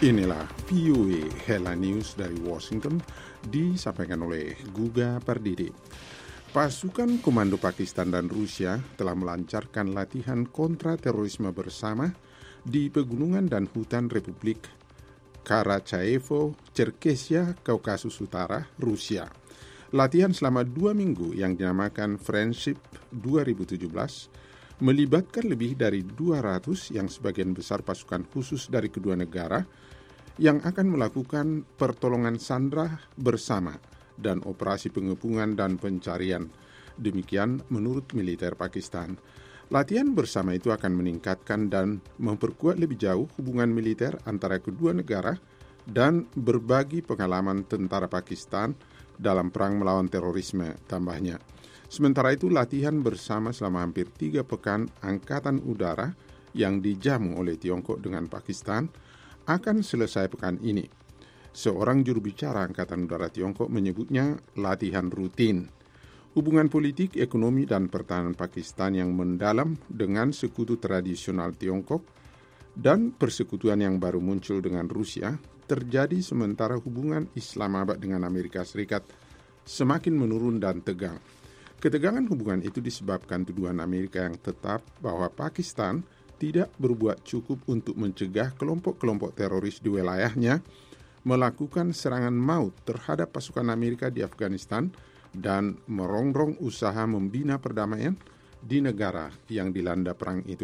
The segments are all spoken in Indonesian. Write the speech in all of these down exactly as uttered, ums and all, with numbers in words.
Inilah V O A Hela News dari Washington, disampaikan oleh Guga Pardidi. Pasukan Komando Pakistan dan Rusia telah melancarkan latihan kontra-terorisme bersama di pegunungan dan hutan Republik Karachaevo, Cherkessia, Kaukasus Utara, Rusia. Latihan selama dua minggu yang dinamakan Friendship dua ribu tujuh belas melibatkan lebih dari dua ratus yang sebagian besar pasukan khusus dari kedua negara yang akan melakukan pertolongan sandera bersama dan operasi pengepungan dan pencarian. Demikian menurut militer Pakistan. Latihan bersama itu akan meningkatkan dan memperkuat lebih jauh hubungan militer antara kedua negara dan berbagi pengalaman tentara Pakistan dalam perang melawan terorisme, tambahnya. Sementara itu, latihan bersama selama hampir tiga pekan Angkatan Udara yang dijamu oleh Tiongkok dengan Pakistan akan selesai pekan ini. Seorang juru bicara Angkatan Udara Tiongkok menyebutnya latihan rutin. Hubungan politik, ekonomi, dan pertahanan Pakistan yang mendalam dengan sekutu tradisional Tiongkok dan persekutuan yang baru muncul dengan Rusia terjadi sementara hubungan Islamabad dengan Amerika Serikat semakin menurun dan tegang. Ketegangan hubungan itu disebabkan tuduhan Amerika yang tetap bahwa Pakistan tidak berbuat cukup untuk mencegah kelompok-kelompok teroris di wilayahnya melakukan serangan maut terhadap pasukan Amerika di Afghanistan dan merongrong usaha membina perdamaian di negara yang dilanda perang itu.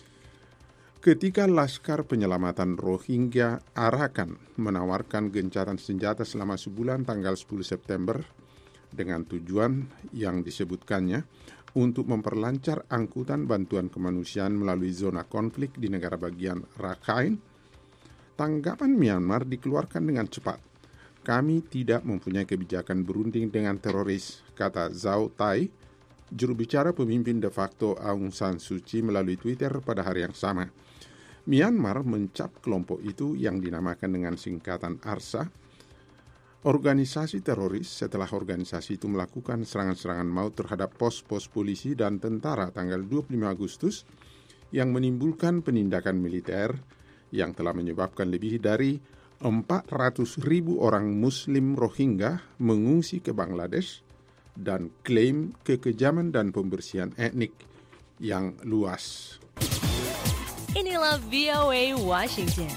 Ketika Laskar Penyelamatan Rohingya Arakan menawarkan gencatan senjata selama sebulan tanggal sepuluh September dengan tujuan yang disebutkannya untuk memperlancar angkutan bantuan kemanusiaan melalui zona konflik di negara bagian Rakhine, tanggapan Myanmar dikeluarkan dengan cepat. Kami tidak mempunyai kebijakan berunding dengan teroris, kata Zhao Tai, juru bicara pemimpin de facto Aung San Suu Kyi melalui Twitter pada hari yang sama. Myanmar mencap kelompok itu yang dinamakan dengan singkatan ARSA, organisasi teroris, setelah organisasi itu melakukan serangan-serangan maut terhadap pos-pos polisi dan tentara tanggal dua puluh lima Agustus yang menimbulkan penindakan militer yang telah menyebabkan lebih dari empat ratus ribu orang Muslim Rohingya mengungsi ke Bangladesh dan klaim kekejaman dan pembersihan etnik yang luas. Inilah V O A Washington.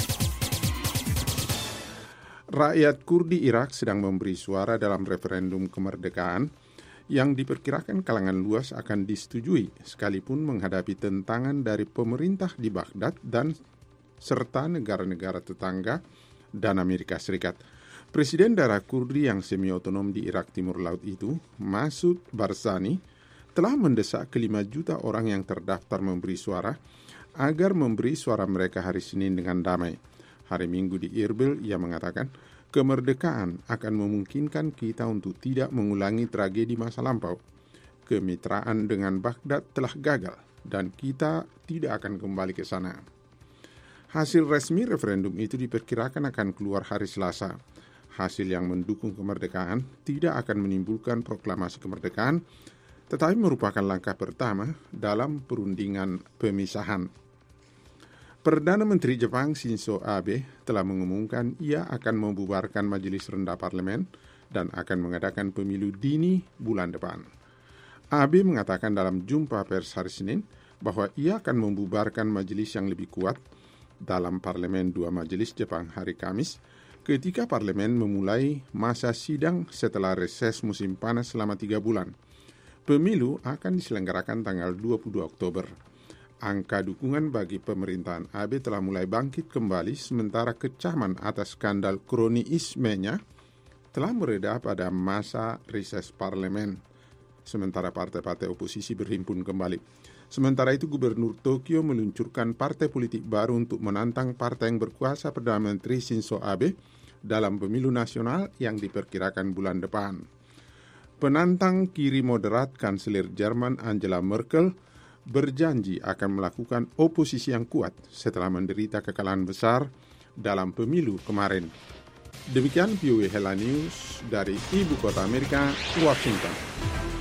Rakyat Kurdi Irak sedang memberi suara dalam referendum kemerdekaan yang diperkirakan kalangan luas akan disetujui sekalipun menghadapi tentangan dari pemerintah di Baghdad dan serta negara-negara tetangga dan Amerika Serikat. Presiden daerah Kurdi yang semi-otonom di Irak Timur Laut itu, Masud Barzani, telah mendesak kelima juta orang yang terdaftar memberi suara agar memberi suara mereka hari Senin dengan damai. Hari Minggu di Irbil, ia mengatakan, kemerdekaan akan memungkinkan kita untuk tidak mengulangi tragedi masa lampau. Kemitraan dengan Baghdad telah gagal dan kita tidak akan kembali ke sana. Hasil resmi referendum itu diperkirakan akan keluar hari Selasa. Hasil yang mendukung kemerdekaan tidak akan menimbulkan proklamasi kemerdekaan, tetapi merupakan langkah pertama dalam perundingan pemisahan. Perdana Menteri Jepang Shinzo Abe telah mengumumkan ia akan membubarkan majelis rendah parlemen dan akan mengadakan pemilu dini bulan depan. Abe mengatakan dalam jumpa pers hari Senin bahwa ia akan membubarkan majelis yang lebih kuat dalam parlemen dua majelis Jepang hari Kamis ketika parlemen memulai masa sidang setelah reses musim panas selama tiga bulan. Pemilu akan diselenggarakan tanggal dua puluh dua Oktober. Angka dukungan bagi pemerintahan Abe telah mulai bangkit kembali sementara kecaman atas skandal kroniismenya telah mereda pada masa reses parlemen. Sementara partai-partai oposisi berhimpun kembali. Sementara itu Gubernur Tokyo meluncurkan partai politik baru untuk menantang partai yang berkuasa Perdana Menteri Shinzo Abe dalam pemilu nasional yang diperkirakan bulan depan. Penantang kiri moderat Kanselir Jerman Angela Merkel berjanji akan melakukan oposisi yang kuat setelah menderita kekalahan besar dalam pemilu kemarin. Demikian V O A Hela News dari Ibu Kota Amerika, Washington.